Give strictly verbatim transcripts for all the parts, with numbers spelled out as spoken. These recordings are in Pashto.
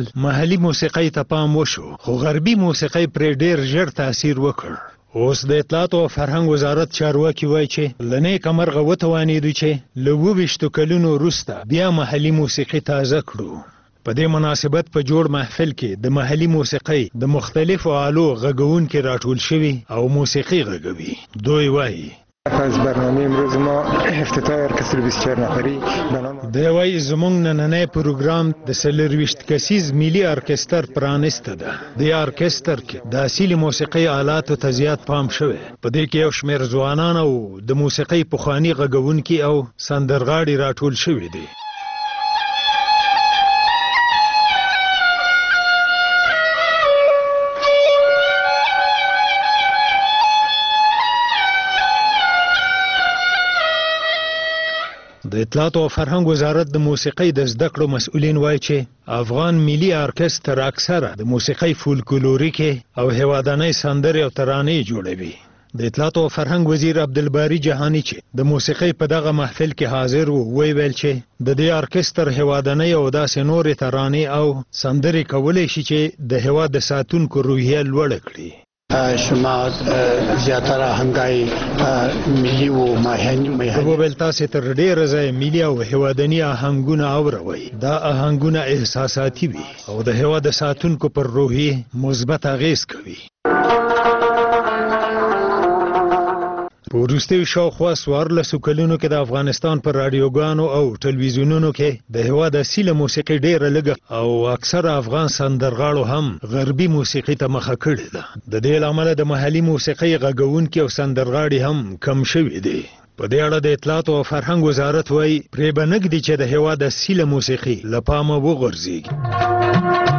ډول محلي موسیقۍ ته پام وشو، خو غربي موسیقۍ پرې ډېر ژر تاثیر وکړ. اوس د اطلاعات او فرهنګ وزارت چارواکي وایي چې له نیکه مرغه وتوانېدو چې له اووه ویشتو کلونو وروسته بیا محلي موسیقي تازه کړو. په دې مناسبت په جوړ محفل کې د محلي موسیقۍ د مختلفو آلو غږونکي راټول شوي او موسیقي غږوي. دوی وایي از برنامه امروز ما افتتاح ارکستر بیست و چهار نفری به نام دی وایي زموږ نننی پروګرام د څلرویشت کسیز ملي ارکستر پرانسته ده. دې ارکستر کې د اصلي موسیقي آلاتو ته زیات پام شوی. په دې کې یو شمېر ځوانان او د موسیقۍ پخواني غږونکي او سندرغاړي راټول شوي دي. د اطلاعات او فرهنګ وزارت د موسیقۍ د زده کړو مسؤلین وایي چې افغان ملي ارکستر اکثره د موسیقۍ فولکلوریکې او هیوادنۍ سندرې او ترانې جوړوي. د اطلاعات او فرهنګ وزیر عبدالباري جهاني چې د موسیقۍ په دغه محفل کې حاضر و، ویل چې د دې ارکستر هیوادنۍ او داسې نورې ترانې او سندرې کولی شي چې د هیواد د ساتونکو روحیه لوړه کړي. شما زیاتره آهنګای ملي و ماهنی وبل تاسې تر ډېره ځایه ملي او هیوادني آهنګونه اوروئ. دا آهنګونه احساساتي وي او د هیواد د ساتونکو پر روحیې مثبت اغیز کوي. په وروستیو شاوخوا څوارلسو کلونو کې د افغانستان پر راډیوګانو او ټلویزیونونو کې د هیواد اصیله موسیقي ډېره لږه او اکثره افغان سندرغاړو هم غربي موسیقي ته مخه کړې ده. د دې له امله د محلي موسیقۍ غږونکي او سندرغاړي هم کم شوي دي. په دې اړه د اطلاعات او فرهنګ وزارت وایي پرې به نږدي چې د هیواد اصیله موسیقي له پامه وغورځېږي.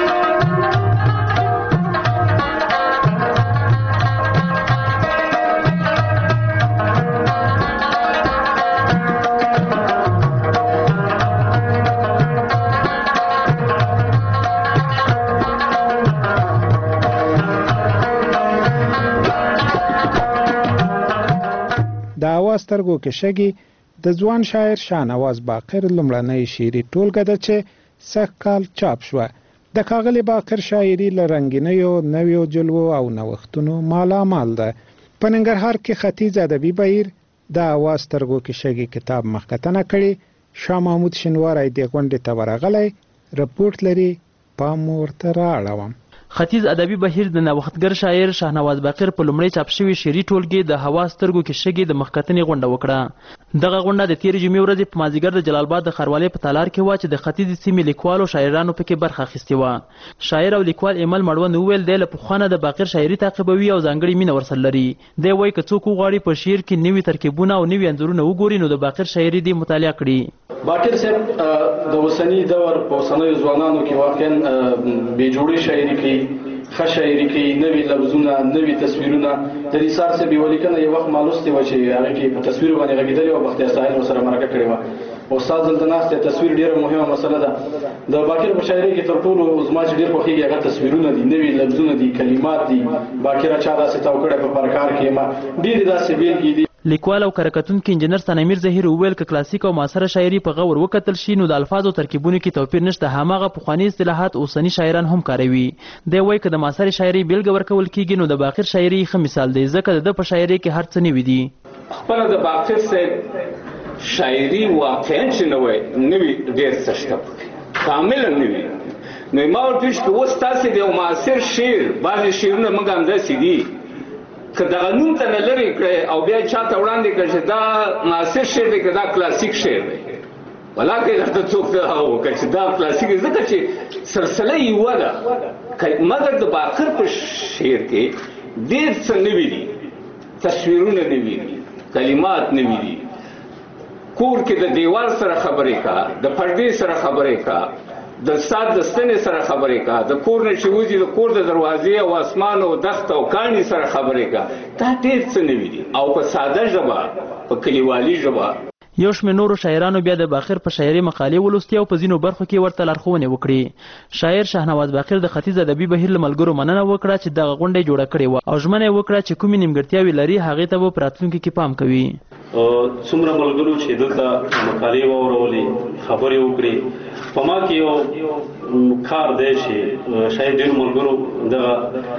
د اواز سترګو کې شګي د ځوان شاعر شاهنواز باقر لومړنۍ شعري ټولګه ده چې سږ کال چاپ شوه. د ښاغلي باقر شاعري له رنګینیو، نویو جلوو او نوښتونو مالامال ده. په ننګرهار کې ختیځ ادبي بهیر د اواز سترګو کې شګي کتاب مخکتنه کړي. شاه محمود شینواری دې غونډې ته ورغلی. رپورټ لري، پام ورته رااړوم. ختیځ ادبي بهیر د نوښتګر شاعر شاهنواز باقر په لومړی چاپ شوي شعري ټولګې د هوا سترګو کې شګې د مخکتنې غونډه وکړه. دغه غونډه د تېرې جمعې ورځې په مازدیګر د جلال آباد د ښاروالۍ په تالار کې وه چې د ختیځې سیمې لیکوالو شاعرانو پکې برخه اخیستې وه. شاعر او لیکوال ایمل مړوند وویل دی له پخوا د باقر شاعري تعقیبوي او ځانګړې مینه ورسره لري. دی وایي که څوک وغواړي په شعر کې نوي ترکیبونه او نوي انځورونه وګوري نو د باقر شاعري دې مطالعه کړي. باقر صاحب د اوسني دور په اوسنیو ځوانانو کې واقعا بې جوړې شاعري کوي، ښه شاعري کوي، نوي لفظونه، نوي تصویرونه. د نثار صاحب یوه لیکنه یو وخت ما لوستې وه چې هغې کې په تصویر باندې غږېدلې وه، بختیار ساحل ورسره مرکه کړې وه. استاد دلته ناست دی، تصویر ډېره مهمه مسله ده. د باقر په شاعري کې تر ټولو زما چې ډېر خوښېږي هغه تصویرونه دي، نوي لفظونه دي، کلمات دي. باقره چا داسې تاو کړی په پرکار کې ما ډېرې داسې بیلګې دي. لیکوال او کارکتونکي انجینر ثانامیر ظهیر وویل که کلاسیک او معاصره شاعري په غور وکتل شي نو د الفاظو ترکیبونو کې توپیر نشته، هماغه پخواني اصطلاحات اوسني شاعران هم کاروي. دی وایي که د معاصرې شاعري بیلګه ورکول کېږي نو د باقر شاعري ښه مثال دی ځکه د ده په شاعري کې هر څه نوي دي. خپله د باقر صاحب شاعري واقعا چې نوی نوي ډېر څه شته کاملا نوي. نو ما ورته ویل چې اوس تاسې د یو معاصر شعر بعضې شعرونه موږ همداسې دي که دغه نوم ته نه لرې کړی او بیا چا ته وړاندې کړ چې دا معاصر شعر دی که دا کلاسیک شعر دی، ولاکه درته څوک هغه وکړه چې دا کلاسیک دی ځکه چې سلسله یوه ده. مګر د باقر په شعر کې ډېر څه نوي دي، تصویرونه نوي دي، کلمات نوي دي. کور کې د دیوال سره خبرې کا، د پردې سره خبرې کا، د سات د ستنې سره خبرې کا، د کور نه چې وځي د کور د دروازې او اسمان او دښت او کاڼي سره خبرې کا. دا ډېر څه نوي دي او په ساده ژبه، په کلیوالي ژبه. یو شمېر نورو شاعرانو بیا د باقر په شاعري مقالې ولوستې او په ځینو برخو کې ورته لارښوونې وکړې. شاعر شاهنواز باقر د ختیځ ادبي بهیر له ملګرو مننه وکړه چې دغه غونډه جوړه کړې وه او ژمنه یې وکړه چې کومې نیمګړتیاوې لري هغې ته به په راتلونکي کې پام کوي. څومره ملګرو چې دلته مقالې واورولې خبرې وکړې په ما کې یو کار دی چې شاید ډېرو ملګرو دغه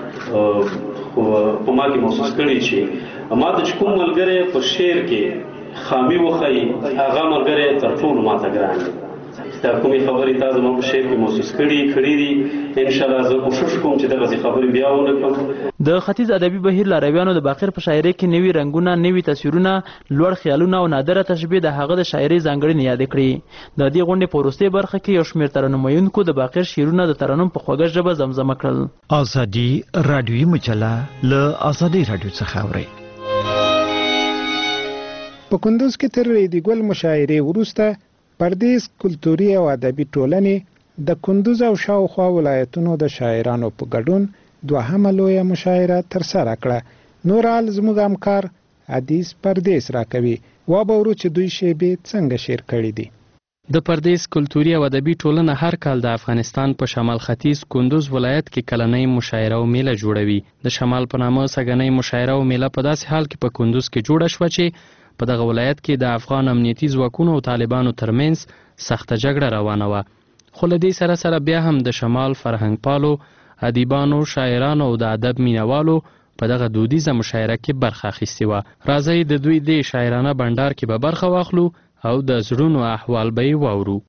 په ما کې محسوس کړي چې ما ته چې کوم ملګری په شعر کې خامي وښایي هغه ملګری تر ټولو ماته ګران دی. دا کومې خبرې تا زما په شعر کې محسوس کړي کړي دي انشاءالله زه کوشش کوم چې دغسې خبرې بیا ونه کړم. د ختیځ ادبي بهیر لارویانو د باقر په شاعرۍ کې نوي رنګونه، نوي تصویرونه، لوړ خیالونه او نادره تشبیه د هغه د شاعرۍ ځانګړنې یادې کړې. د دې غونډې په وروستۍ برخه کې یو شمېر ترنم ویونکو د باقر شعرونه د ترنم په خوږه ژبه زمزمه کړل. ازادي راډیویي مجله له ازادي راډیو څخه اورئ. په کندوز کې تر ریدي ګل مشاعرې وروسته پردیس کلتوري او ادبي ټولنې د کندوز او شاوخوا ولایتونو د شاعرانو په ګډون دوهمه لویه مشاعره ترسره کړه. نور حال زموږ همکار حدیث پردیس راکوي. وابورو چې دوی شیبې څنګه شعر کړي دي. د پردیس کلتوري او ادبي ټولنه هر کال د افغانستان په شمال ختیځ کندوز ولایت کې کلنۍ مشاعره او میله جوړوي. د شمال په نامه سږنۍ مشاعره او میله په داسې حال کې په کندوز کې جوړه شوه چې په دغه ولایت کې د افغان امنیتي ځواکونو او طالبانو ترمنځ سخته جګړه روانه وه. خو له دې سره سره بیا هم د شمال فرهنګ پالو، ادیبانو، شاعرانو او د ادب مینوالو په دغه دودیزه مشاعره کې برخه اخیستې وه. راځئ د دوی دې شاعرانه بنډار کې به برخه واخلو او د زړونو احوال به یې واورو.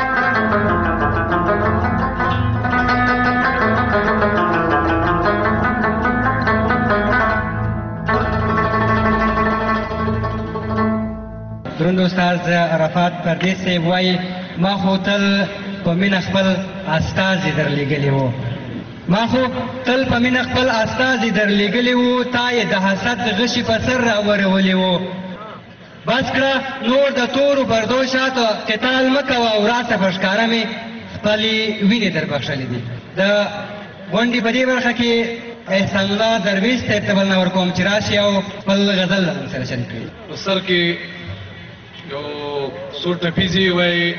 دروند استاد عرفات پردیس صاحب وایي ما خو تل په مینه خپل استازي درلیږلي وو ما خو تل په مینه خپل استازي درلیږلي وو تا یې د حسد غشي په سر راورولي وو. بس کړه نور د تورو پردو شاته قتال مه کوه او راسه په ښکاره مې خپلې وینې در بخښلې دي. د غونډې په دې برخه کې احسان الله درویش صاحب ته بلنه ورکوم چې راشي او خپل غزل له موږ سره شریک کړي. په سر کې یو څو ټپیزې وایي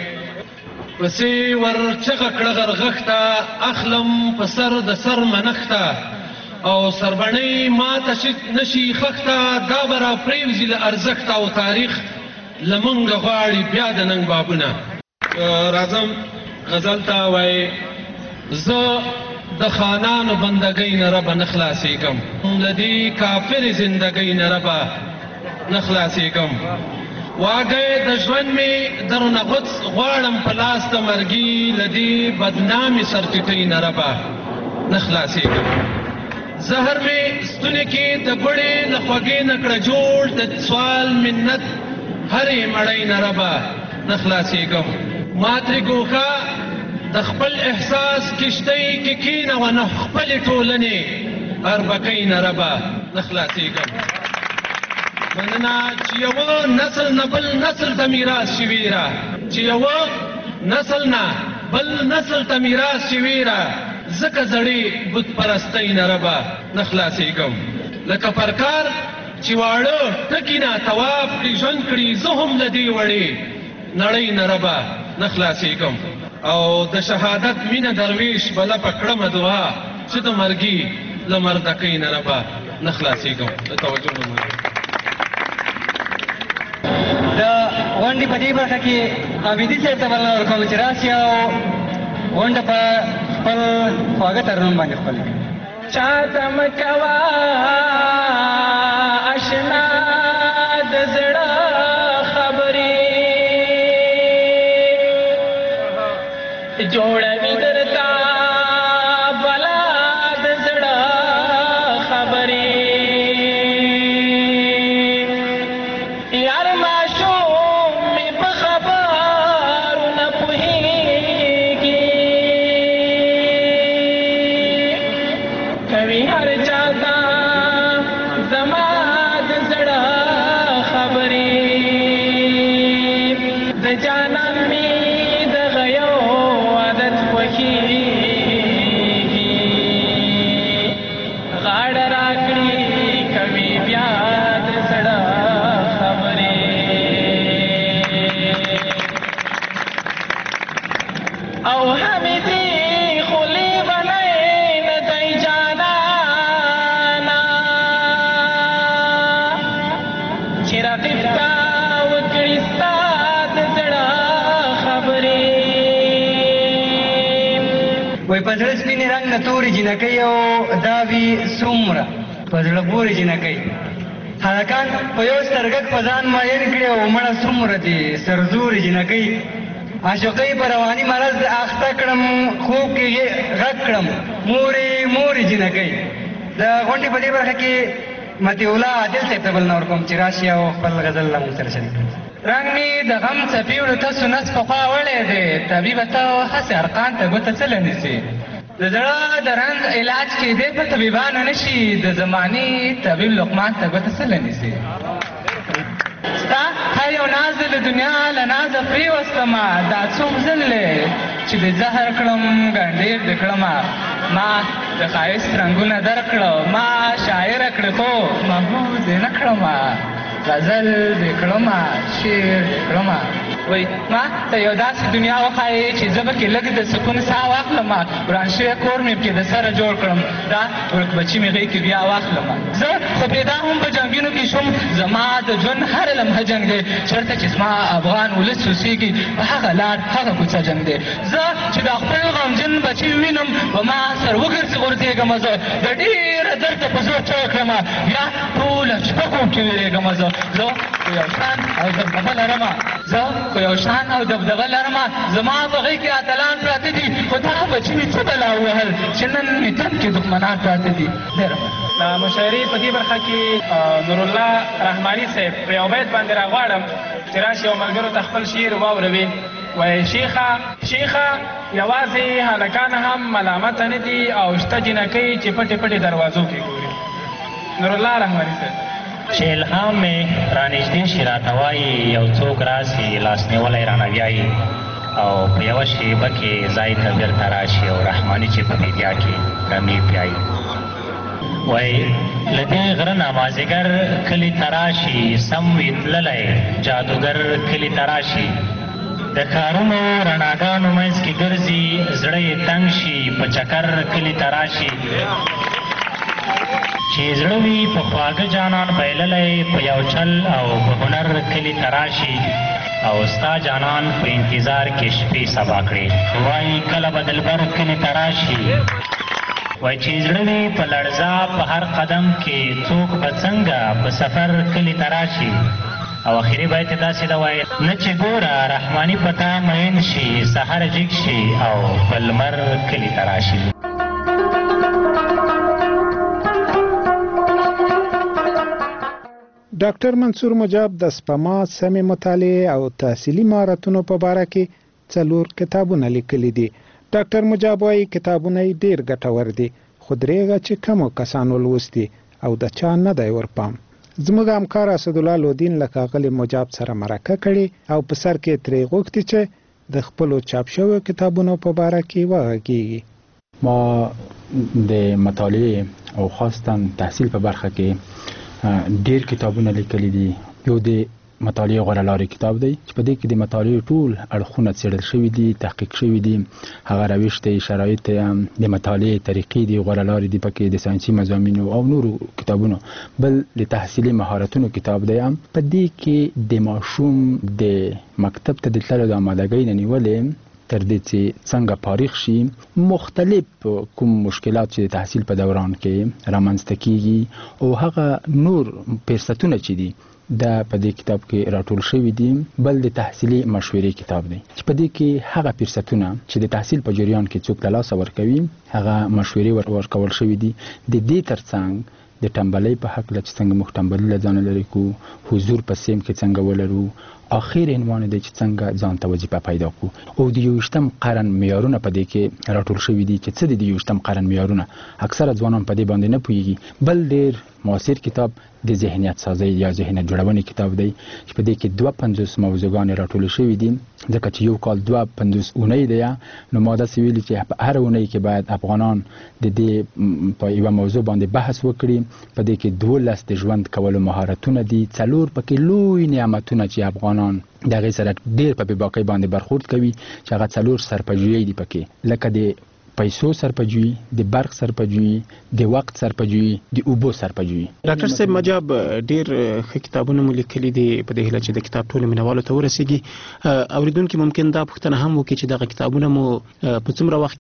پسې ور چغه کړه غرغښته اخلم په سر د سر منښته او سربڼۍ ماته نشي خښته دا به را پرېوځي له ارزښته او تاریخ له موږ غواړي بیا د ننګ بابونه. راځم غزل ته وایي زه د خانانو بندګۍ نه ربه نه خلاصېږم له دې کافرې زندګۍ نه ربه نه خلاصېږم. واګی د ژوند مې درنه غوڅ غواړم په لاس د مرګي له دې بدنامې سرټیټۍ نه ربه نه خلاصېږم. زهر مې ستونې کې د ګوړې له خوږې نه کړه جوړ د سوال منت هرې مړۍ نه ربه نه خلاصېږم. ما ترې ګوښه د خپل احساس کشتۍ کې کښېنوه نه خپلې ټولنې اربکۍ نه ربه نه خلاصېږم. مننه چې یوه نسل نه بل نسل ته میراث شوي را چې یوه نسل نه بل نسل ته میراث شوي را ځکه زړې بت پرستۍ نه ربه نه خلاصېږم. لکه پرکار چې واړه ټکي نه تواب کړي ژوند کړي زه هم له دې وړې نړۍ نه ربه نه خلاصېږم. او د شهادت مینه درویش بله په کړمه دعا چې د مرګي له مردکۍ نه ربه نه خلاصېږم. د توجه نه د غونډې په دې برخه کې حمیدي صاحب ته بلنه ورکوم چې راشي او غونډه په خپل خواږه ترنم باندې ښکلې کړي. چاته مه کوه اشنا د زړه خبرې جوړوي درته بلا د زړه خبرې وای په زړه سپینې رنګ نه تورې جینکۍ او دا وي څومره په زړه پورې جینکۍ هلکان په یو سترګک په ځان ماین کړي او مړه څومره دي سرزورې جینکۍ عاشقۍ په رواني مرض اخته کړم خوب کې یې غږ کړم مورې مورې جینکۍ د غونډې په دې برخه کې مطیع الله عادل صاحب ته بل نه ورکوم چې راشي او خپل غزل له موږ سره شریک کړي. رنګ مې د غم څپې وړو ته سنت په خوا وړی دی طبیبه ته هسې ارقان ته ګوته څه لنیسي د زړه د رنځ علاج کېدی په طبیبانو نه شي د زمانې طبیب لقمان ته ګوته څه لنیسي ستا هر یو ناز د دنیا له نازه پرېوستمه دا څوک ځل دی چې د زهر کړم ګنډېر د کړمه ما د ښایست رنګونه درکړه ما شاعره کړې خو محبوب دې نه کړمه غزل دې کړمه شعر دې کړمه وای ما ته یو داسې دنیا وښایې چې زه به کې لږ د سکون ساه واخلم وران شوی کور مې پکې د سره جوړ کړم دا ورک بچي مې غېږ کې بیا واخلم زه خو پیدا هم په جنګینو کې شوم زما د ژوند هره لمحه جنګ دی چېرته چې زما افغان ولس اوسېږي په هغه لار هغه کوڅه جنګ دی زه چې د خپل غمجن بچي وینم په ما سر وګرځي غورځېږم زه د ډېره درده په زور چوه کړم یا ټوله شپه خوب کې وېرېږم زه زه خو یو شان او دبدبه لرم زه خو یو شان او دبدبه لرم زما په غېږ کې اتلان پراته دي خو دا بچي مې څه بلا ووهل چې نن مې تن کې دښمنان پراته دي ډېره د مشاعرې په دې برخه کې نورالله رحماني صاحب په یو بیت باندې راغواړم چې راشي او ملګرو ته خپل شعر واوروي وایي شیخه شیخه یوازې هلکان هم ملامته نه دي او شته جینکۍ چې پټې پټې دروازو کې ګوري نورالله رحماني صاحب چې الهام مې رانږدې شي راته وایي یو څوک راسي لاس نیولی رانه بیایي او په یوه شیبه کې ځای ته بېرته راشي او رحماني چې په میډیا کې رمې پیایي وای له دې غره نه مازدیګر کلي ته راشي سم وي تللی جادوګر کلي ته راشي د ښارونو رڼاګانو منځ کې ګرځي زړه یې تنګ شي په چکر کلي ته راشي چې زړه وي په خواږه جانان بایللی په یو چل او په هنر کلي ته راشي او ستا جانان په انتظار کې شپې سبا کړې وایي کله به دلبر کلي ته راشي وای چې زړه وي په لړزا په هر قدم کې څوک به څنګه په سفر کلي ته راشي او اخري بیت داسې ده وایي نه چې ګوره رحماني په تا مین شي سحر جګ شي او په لمر کلي ته راشي ډاکټر منصور مجاب د سپما سمې مطالعې او تحصیلي مهارتونو په باره کې څلور کتابونه لیکلي دي ډاکټر مجاب وايي کتابونه یې ډېر ګټور دي خو درېغه چې کمو کسانو لوستي او د چا نه دی ورپام زموږ همکار اسدالله لودین له ښاغلي مجاب سره مرکه کړې او په سر کې ترې غوښتي چې د خپلو چاپ شویو کتابونو په باره کې وغږیږي ما د مطالعې او خاصتا تحصیل په برخه کې ډېر کتابونه لیکلي دي یو د مطالعه غوره لارې کتاب دی چې په دې کې د مطالعې ټول اړخونه څېړل شوي دي تحقیق شوي دي هغه روش دی شرایط د مطالعې طریقې دي غوره لارې دي پکې د ساینسي مضامینو او نورو کتابونو بل د تحصیلي مهارتونو کتاب دی په دې کې د ماشوم د مکتب ته د تللو د آمادګۍ نه نیولې تر دې چې څنګه فارغ شي مختلف کوم مشکلات چې د تحصیل په دوران کې رامنځته کیږي او هغه نور فرصتونه چې دي دا په دې کتاب کې راټول شوی دي بل د تحصیلي مشورې کتاب دی چې په دې کې هغه فرصتونه چې د تحصیل په جریان کې څوک له لاسه ورکوي هغه مشورې ورکول شوی دي د دې ترڅنګ د ټنبلۍ په حق له چې څنګه موږ ټنبلي له ځانه لرې کړو حضور په سیم کې څنګه ولرو اخر عنوان دی چې څنګه ځان ته وظیفه پیدا کړو او د یوویشتم قرن معیارونه په دې کې راټول شوي دي چې څه دي د یوویشتم قرن معیارونه اکثره ځوانان په دې باندې نه پوهیږي بل ډېر معاصر کتاب د ذهنیت سازی یا ذهنیت جوړونې کتاب دی چې په دې کې دوه پنځوس موضوعګانې راټولې شوي دي ځکه چې یو کال دوه پنځوس اونۍ دی نو ما داسې ویلي چې په هر اونۍ کې باید افغانان د دې په یوه موضوع باندې بحث وکړي په دې کې دولس د ژوند کولو مهارتونه دي څلور پکې لوی نعمتونه چې افغانان د هغې سره ډېر په بېباکۍ باندې برخورد کوي چې هغه څلور سرپجویۍ دي پکې لکه د پیسو سرپجویي د برق سرپجویي د وخت سرپجویي د اوبو سرپجویي ډاکټر صاحب مجاب ډېر ښه کتابونه مو لیکلي دي په دې هیله چې د کتاب ټولو مینوالو ته ورسیږي اوریدونکي ممکن دا پوښتنه هم وکړي چې دغه کتابونه مو په څومره وخت